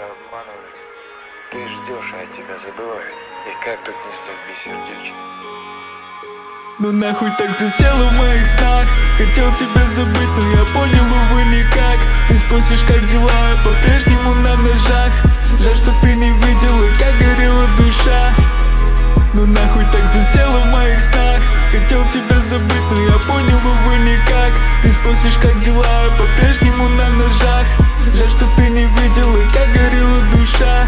тебя обманывают. Ты ждешь, а тебя забывают. И как тут не стать бессердечным? Ну нахуй так засела в моих снах. Хотел тебя забыть, но я понял, увы, никак. Ты спросишь, как дела, я по-прежнему на ножах. Жаль, что ты не видела, как горела душа. Ну нахуй так засела в моих снах. Хотел тебя забыть, но я понял, увы, никак. Ты спросишь, как дела, я по-прежнему на ножах. Жаль, что ты не видела, как горела душа.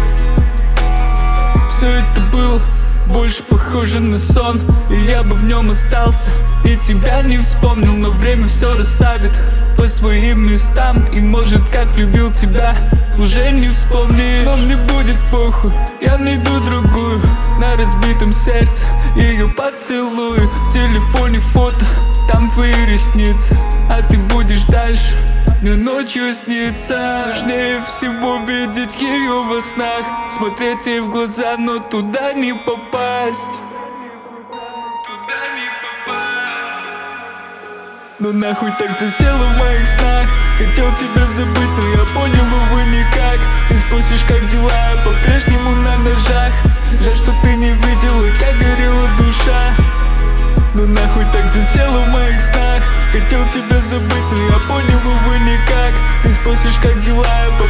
Все это было больше похоже на сон, и я бы в нем остался, и тебя не вспомнил. Но время все расставит по своим местам, и может, как любил тебя, уже не вспомнишь. Но мне будет похуй, я найду другую. На разбитом сердце ее поцелую. В телефоне фото, там твои ресницы, а ты будешь дальше мне ночью снится. Сложнее всего видеть ее во снах, смотреть ей в глаза, но туда не попасть. Ну нахуй так засела в моих снах. Хотел тебя забыть, но я понял, увы, никак. Ты спросишь, как дела, я по-прежнему на ножах. Жаль, что ты не видела, как горела душа. Ну нахуй так засела в моих снах. Хотел тебя забыть, но я понял, увы, никак. Ты спросишь, как дела, я